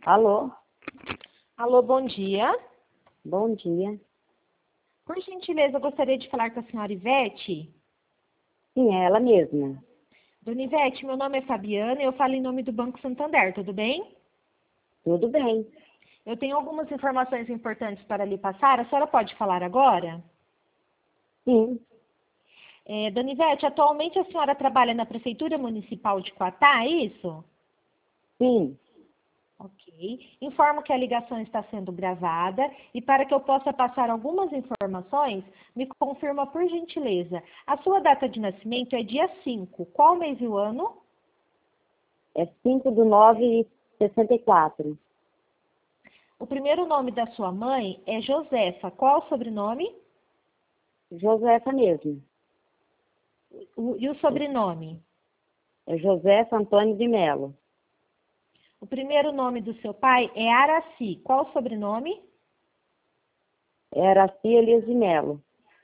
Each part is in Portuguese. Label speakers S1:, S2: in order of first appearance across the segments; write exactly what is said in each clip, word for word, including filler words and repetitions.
S1: Alô,
S2: Alô, bom dia.
S1: bom dia.
S2: Por gentileza, eu gostaria de falar com a senhora Ivete.
S1: Sim, é ela mesma.
S2: Dona Ivete, meu nome é Fabiana e eu falo em nome do Banco Santander, tudo bem?
S1: Tudo bem.
S2: Eu tenho algumas informações importantes para lhe passar. A senhora pode falar agora?
S1: Sim,
S2: É, Dona Ivete, atualmente a senhora trabalha na Prefeitura Municipal de Quatá, é isso?
S1: sim.
S2: Ok. Informo que a ligação está sendo gravada e para que eu possa passar algumas informações, me confirma por gentileza. A sua data de nascimento é dia cinco. Qual mês e o ano?
S1: É cinco do nove sessenta e quatro.
S2: O primeiro nome da sua mãe é Josefa. Qual o sobrenome?
S1: Josefa mesmo.
S2: O- e o sobrenome?
S1: É Josefa Antônio de Melo.
S2: O primeiro nome do seu pai é Araci. Qual o sobrenome?
S1: É Araci Elias de Melo.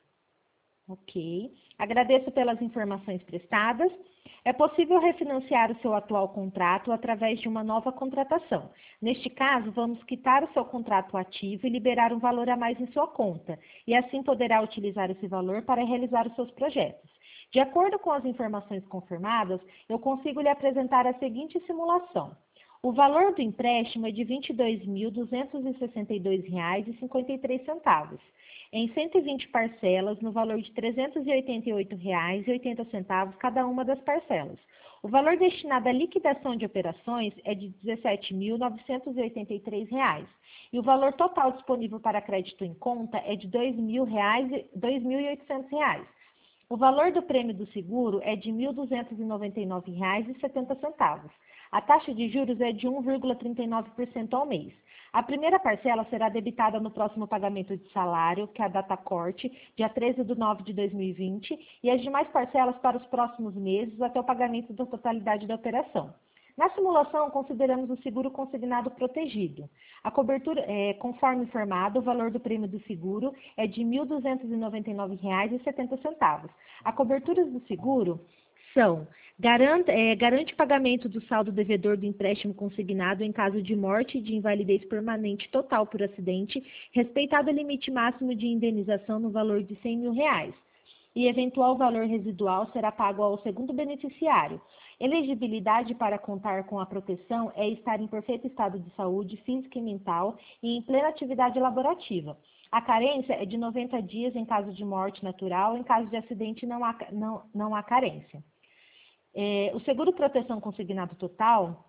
S2: Ok. Agradeço pelas informações prestadas. É possível refinanciar o seu atual contrato através de uma nova contratação. Neste caso, vamos quitar o seu contrato ativo e liberar um valor a mais em sua conta, e assim poderá utilizar esse valor para realizar os seus projetos. De acordo com as informações confirmadas, eu consigo lhe apresentar a seguinte simulação. O valor do empréstimo é de vinte e dois mil duzentos e sessenta e dois reais e cinquenta e três centavos, em cento e vinte parcelas no valor de trezentos e oitenta e oito reais e oitenta centavos cada uma das parcelas. O valor destinado à liquidação de operações é de dezessete mil novecentos e oitenta e três reais e o valor total disponível para crédito em conta é de dois mil reais, dois mil e oitocentos reais. O valor do prêmio do seguro é de mil duzentos e noventa e nove reais e setenta centavos. A taxa de juros é de um vírgula trinta e nove por cento ao mês. A primeira parcela será debitada no próximo pagamento de salário, que é a data corte, dia treze de nove de dois mil e vinte, e as demais parcelas para os próximos meses até o pagamento da totalidade da operação. Na simulação, consideramos o seguro consignado protegido. A cobertura, é, conforme informado, o valor do prêmio do seguro é de mil duzentos e noventa e nove reais e setenta centavos. A cobertura do seguro são: garante, é, garante pagamento do saldo devedor do empréstimo consignado em caso de morte e de invalidez permanente total por acidente, respeitado o limite máximo de indenização no valor de cem mil reais. E eventual valor residual será pago ao segundo beneficiário. Elegibilidade para contar com a proteção é estar em perfeito estado de saúde física e mental e em plena atividade laborativa. A carência é de noventa dias em caso de morte natural, em caso de acidente não há, não, não há carência. É, o seguro proteção consignado total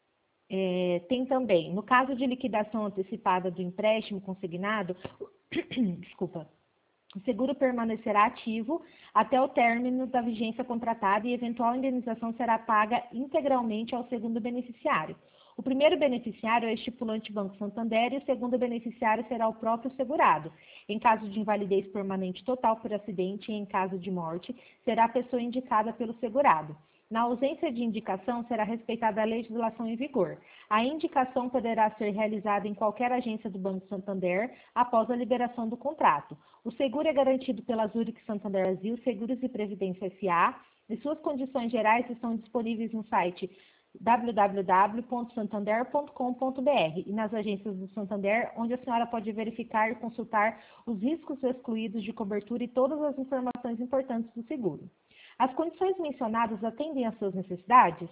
S2: é, tem também, no caso de liquidação antecipada do empréstimo consignado, desculpa, o seguro permanecerá ativo até o término da vigência contratada e eventual indenização será paga integralmente ao segundo beneficiário. O primeiro beneficiário é o estipulante Banco Santander e o segundo beneficiário será o próprio segurado. Em caso de invalidez permanente total por acidente e em caso de morte, será a pessoa indicada pelo segurado. Na ausência de indicação, será respeitada a legislação em vigor. A indicação poderá ser realizada em qualquer agência do Banco Santander após a liberação do contrato. O seguro é garantido pela Zurich Santander Brasil Seguros e Previdência S A e suas condições gerais estão disponíveis no site w w w ponto santander ponto com ponto b r e nas agências do Santander, onde a senhora pode verificar e consultar os riscos excluídos de cobertura e todas as informações importantes do seguro. As condições mencionadas atendem às suas necessidades?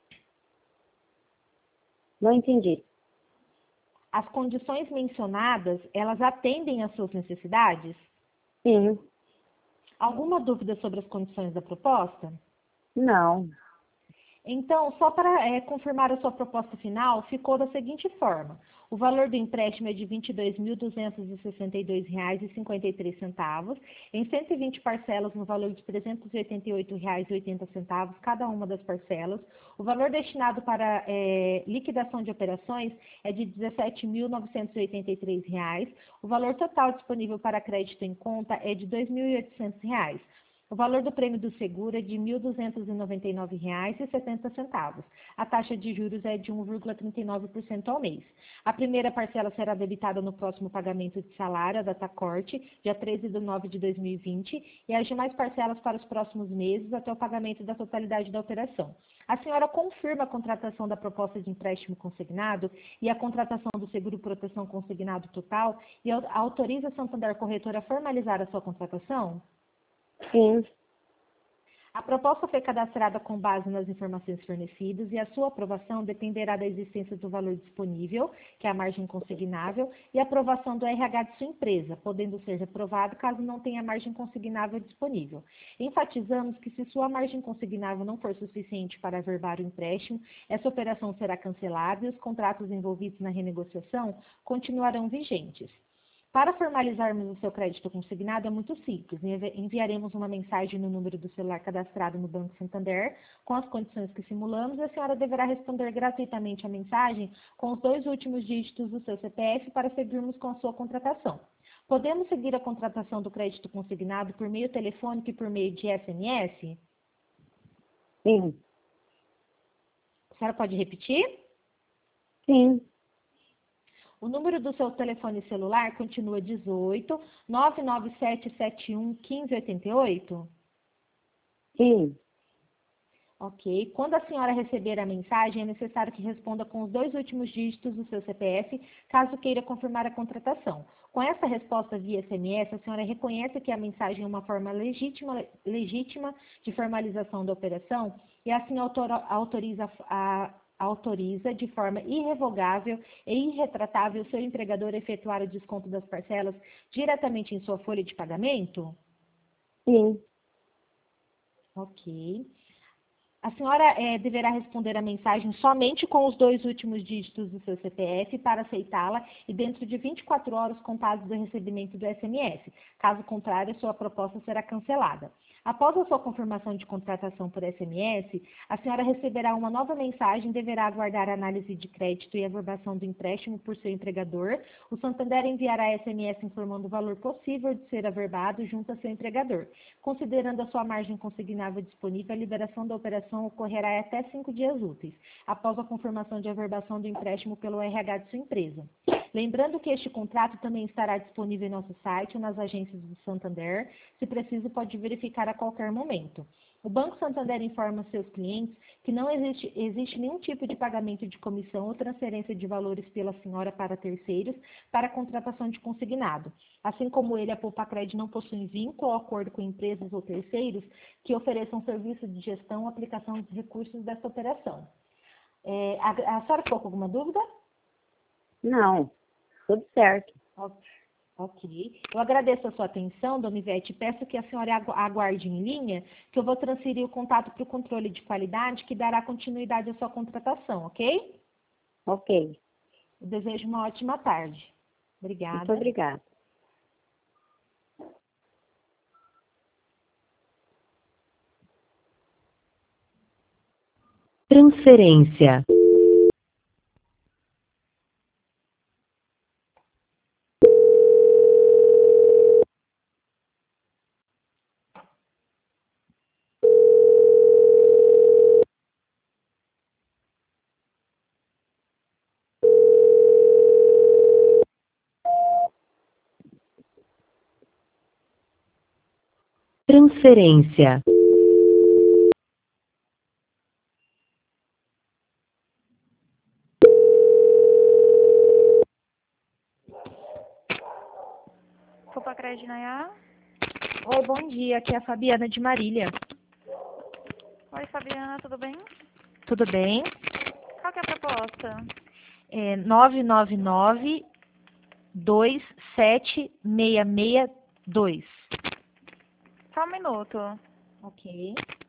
S1: Não entendi.
S2: As condições mencionadas, elas atendem às suas necessidades?
S1: Sim.
S2: Alguma dúvida sobre as condições da proposta?
S1: Não.
S2: Então, só para é, confirmar a sua proposta final, ficou da seguinte forma. O valor do empréstimo é de vinte e dois mil duzentos e sessenta e dois reais e cinquenta e três centavos, em cento e vinte parcelas no valor de trezentos e oitenta e oito reais e oitenta centavos cada uma das parcelas. O valor destinado para é, liquidação de operações é de dezessete mil novecentos e oitenta e três reais. O valor total disponível para crédito em conta é de dois mil e oitocentos reais. O valor do prêmio do seguro é de mil duzentos e noventa e nove reais e setenta centavos. A taxa de juros é de um vírgula trinta e nove por cento ao mês. A primeira parcela será debitada no próximo pagamento de salário, a data corte, dia treze de nove de dois mil e vinte, e as demais parcelas para os próximos meses até o pagamento da totalidade da operação. A senhora confirma a contratação da proposta de empréstimo consignado e a contratação do seguro proteção consignado total e autoriza a Santander Corretora a formalizar a sua contratação?
S1: Sim.
S2: A proposta foi cadastrada com base nas informações fornecidas e a sua aprovação dependerá da existência do valor disponível, que é a margem consignável, e a aprovação do R H de sua empresa, podendo ser reprovado caso não tenha margem consignável disponível. Enfatizamos que se sua margem consignável não for suficiente para averbar o empréstimo, essa operação será cancelada e os contratos envolvidos na renegociação continuarão vigentes. Para formalizarmos o seu crédito consignado é muito simples. Enviaremos uma mensagem no número do celular cadastrado no Banco Santander com as condições que simulamos e a senhora deverá responder gratuitamente a mensagem com os dois últimos dígitos do seu C P F para seguirmos com a sua contratação. Podemos seguir a contratação do crédito consignado por meio telefônico e por meio de S M S?
S1: Sim.
S2: A senhora pode repetir?
S1: Sim.
S2: O número do seu telefone celular continua dezoito, nove nove sete sete um, um cinco oito oito?
S1: Sim.
S2: Ok. Quando a senhora receber a mensagem, é necessário que responda com os dois últimos dígitos do seu C P F, caso queira confirmar a contratação. Com essa resposta via S M S, a senhora reconhece que a mensagem é uma forma legítima, legítima de formalização da operação e assim autora, autoriza a autoriza de forma irrevogável e irretratável o seu empregador a efetuar o desconto das parcelas diretamente em sua folha de pagamento?
S1: Sim.
S2: Ok. A senhora é, deverá responder a mensagem somente com os dois últimos dígitos do seu C P F para aceitá-la e dentro de vinte e quatro horas contadas do recebimento do S M S. Caso contrário, sua proposta será cancelada. Após a sua confirmação de contratação por S M S, a senhora receberá uma nova mensagem e deverá aguardar a análise de crédito e averbação do empréstimo por seu empregador. O Santander enviará S M S informando o valor possível de ser averbado junto a seu empregador. Considerando a sua margem consignável disponível, a liberação da operação ocorrerá até cinco dias úteis, após a confirmação de averbação do empréstimo pelo R H de sua empresa. Lembrando que este contrato também estará disponível em nosso site ou nas agências do Santander. Se preciso, pode verificar a qualquer momento. O Banco Santander informa seus clientes que não existe, existe nenhum tipo de pagamento de comissão ou transferência de valores pela senhora para terceiros para a contratação de consignado. Assim como ele, a Poupacred não possui vínculo ou acordo com empresas ou terceiros que ofereçam serviço de gestão ou aplicação dos recursos dessa operação. É, a, a senhora ficou com alguma dúvida?
S1: Não. Tudo certo.
S2: Ok. Eu agradeço a sua atenção, dona Ivete, e peço que a senhora aguarde em linha, que eu vou transferir o contato para o controle de qualidade, que dará continuidade à sua contratação, ok?
S1: Ok.
S2: Eu desejo uma ótima tarde. Obrigada.
S1: Muito obrigada.
S3: Transferência. Transferência.
S4: Poupacred Nayá.
S2: Oi, bom dia. Aqui é a Fabiana de Marília.
S4: Oi, Fabiana, tudo bem?
S2: Tudo bem?
S4: Qual que é a proposta?
S2: É nove nove nove, dois sete seis seis dois.
S4: Só um minuto.
S2: Ok.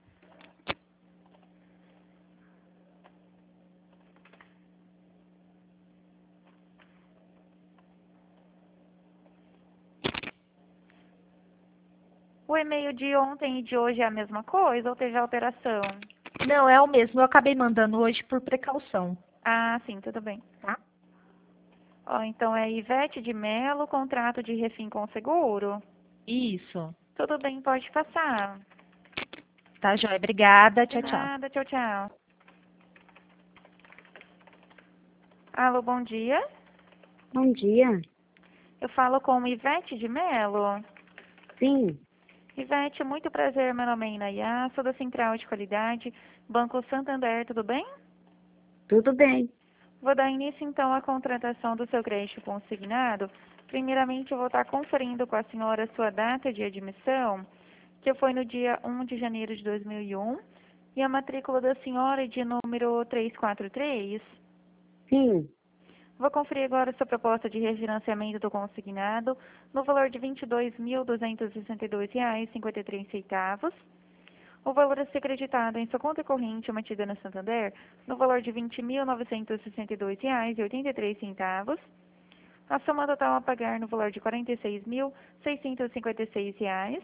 S4: O e-mail de ontem e de hoje é a mesma coisa ou teve alteração?
S2: Não, é o mesmo. Eu acabei mandando hoje por precaução,
S4: Ah, sim, tudo bem.
S2: tá?
S4: Ó, então é Ivete de Melo, contrato de refim com seguro?
S2: Isso.
S4: Tudo bem, pode passar.
S2: Tá, joia? Obrigada. Tchau,
S4: De
S2: tchau.
S4: nada, tchau, tchau. Alô, bom dia.
S1: Bom dia.
S4: Eu falo com Ivete de Melo.
S1: Sim,
S4: Ivete, muito prazer, meu nome é Inayá, sou da Central de Qualidade, Banco Santander, tudo bem?
S1: tudo bem.
S4: Vou dar início então à contratação do seu crédito consignado. Primeiramente, eu vou estar conferindo com a senhora a sua data de admissão, que foi no dia um de janeiro de dois mil e um, e a matrícula da senhora é de número trezentos e quarenta e três.
S1: Sim,
S4: Vou conferir agora a sua proposta de refinanciamento do consignado no valor de vinte e dois mil duzentos e sessenta e dois reais e cinquenta e três centavos. O valor a ser creditado em sua conta corrente mantida no Santander no valor de vinte mil novecentos e sessenta e dois reais e oitenta e três centavos. A soma total a pagar no valor de quarenta e seis mil seiscentos e cinquenta e seis reais.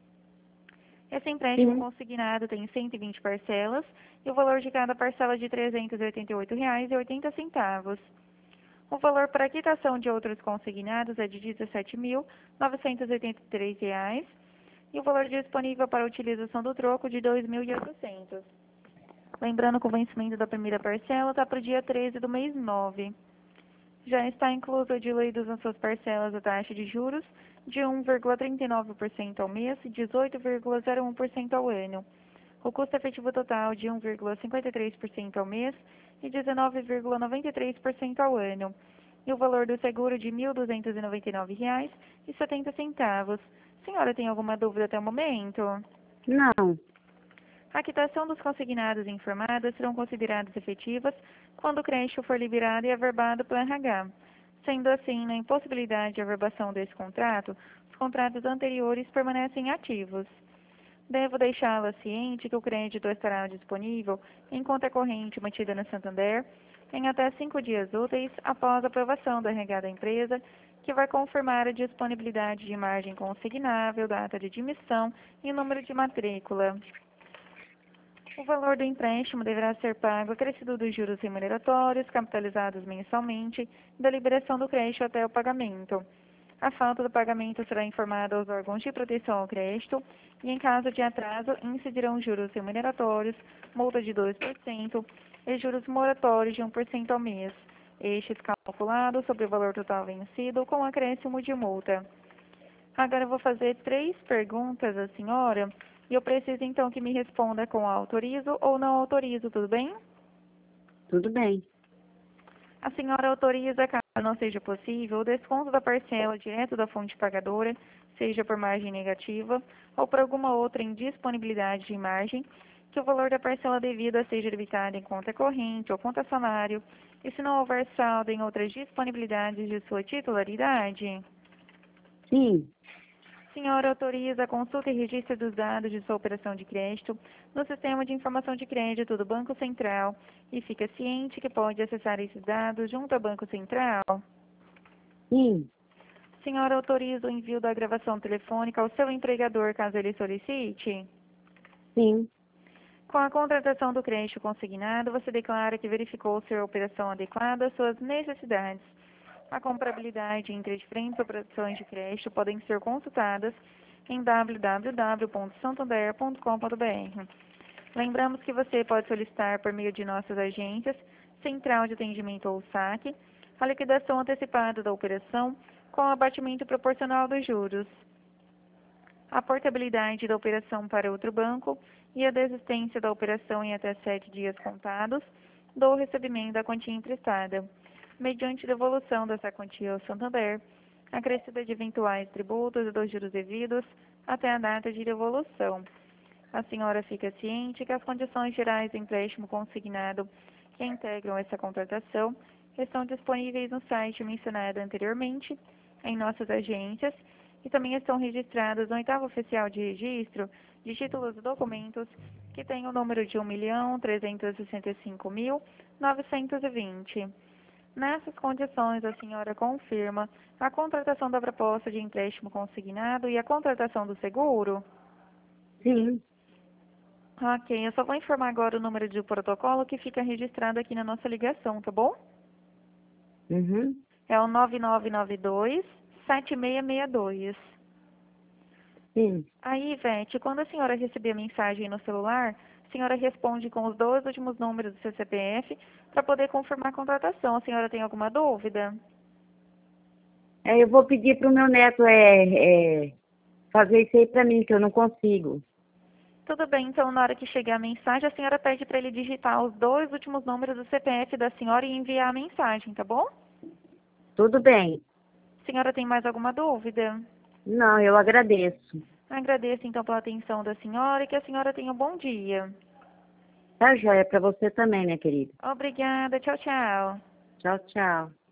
S4: Esse empréstimo
S1: sim,
S4: consignado tem cento e vinte parcelas e o valor de cada parcela de trezentos e oitenta e oito reais e oitenta centavos. O valor para quitação de outros consignados é de dezessete mil novecentos e oitenta e três reais e o valor disponível para a utilização do troco de dois mil e oitocentos. Lembrando que o vencimento da primeira parcela está para o dia treze do mês nove. Já está incluso diluídos nas suas parcelas a taxa de juros de um vírgula trinta e nove por cento ao mês e dezoito vírgula zero um por cento ao ano. O custo efetivo total de um vírgula cinquenta e três por cento ao mês e dezenove vírgula noventa e três por cento ao ano. E o valor do seguro de mil duzentos e noventa e nove reais e setenta centavos. Senhora, tem alguma dúvida até o momento?
S1: não,
S4: A quitação dos consignados informados serão consideradas efetivas quando o crédito for liberado e averbado pelo R H. Sendo assim, na impossibilidade de averbação desse contrato, os contratos anteriores permanecem ativos. Devo deixá-la ciente que o crédito estará disponível em conta corrente mantida na Santander em até cinco dias úteis após a aprovação do R H da empresa, que vai confirmar a disponibilidade de margem consignável, data de admissão e número de matrícula. O valor do empréstimo deverá ser pago acrescido dos juros remuneratórios, capitalizados mensalmente, da liberação do crédito até o pagamento. A falta do pagamento será informada aos órgãos de proteção ao crédito e, em caso de atraso, incidirão juros remuneratórios, multa de dois por cento e juros moratórios de um por cento ao mês, estes calculados sobre o valor total vencido com acréscimo de multa. Agora eu vou fazer três perguntas à senhora e eu preciso então que me responda com autorizo ou não autorizo, tudo bem?
S1: tudo bem.
S4: A senhora autoriza, caso não seja possível, o desconto da parcela direto da fonte pagadora, seja por margem negativa ou por alguma outra indisponibilidade de margem, que o valor da parcela devida seja debitado em conta corrente ou conta salário, e se não houver saldo em outras disponibilidades de sua titularidade.
S1: Sim,
S4: Senhora autoriza a consulta e registro dos dados de sua operação de crédito no Sistema de Informação de Crédito do Banco Central e fica ciente que pode acessar esses dados junto ao Banco Central.
S1: sim,
S4: Senhora autoriza o envio da gravação telefônica ao seu empregador caso ele solicite.
S1: sim,
S4: Com a contratação do crédito consignado, você declara que verificou ser a operação adequada às suas necessidades. A comparabilidade entre diferentes operações de crédito podem ser consultadas em w w w ponto santander ponto com ponto b r. Lembramos que você pode solicitar por meio de nossas agências, Central de Atendimento ou saque, a liquidação antecipada da operação com abatimento proporcional dos juros, a portabilidade da operação para outro banco e a desistência da operação em até sete dias contados do recebimento da quantia emprestada, mediante devolução dessa quantia ao Santander, acrescida de eventuais tributos e dos juros devidos até a data de devolução. A senhora fica ciente que as condições gerais do empréstimo consignado que integram essa contratação estão disponíveis no site mencionado anteriormente, em nossas agências, e também estão registradas no oitavo oficial de registro de títulos e documentos, que tem o número de um milhão trezentos e sessenta e cinco mil novecentos e vinte. Nessas condições, a senhora confirma a contratação da proposta de empréstimo consignado e a contratação do seguro?
S1: sim.
S4: Ok, eu só vou informar agora o número de protocolo que fica registrado aqui na nossa ligação, tá bom?
S1: Uhum.
S4: É o nove nove nove dois, sete seis seis dois.
S1: Sim.
S4: Aí, Ivete, quando a senhora receber a mensagem no celular, a senhora responde com os dois últimos números do seu C P F para poder confirmar a contratação. A senhora tem alguma dúvida?
S1: É, eu vou pedir para o meu neto é, é, fazer isso aí para mim, que eu não consigo.
S4: Tudo bem, então na hora que chegar a mensagem, a senhora pede para ele digitar os dois últimos números do C P F da senhora e enviar a mensagem, tá bom?
S1: Tudo bem.
S4: A senhora tem mais alguma dúvida?
S1: Não, eu agradeço.
S4: Agradeço então pela atenção da senhora e que a senhora tenha um bom dia.
S1: Tá joia para você também, minha querida.
S4: Obrigada, tchau, tchau.
S1: Tchau, tchau.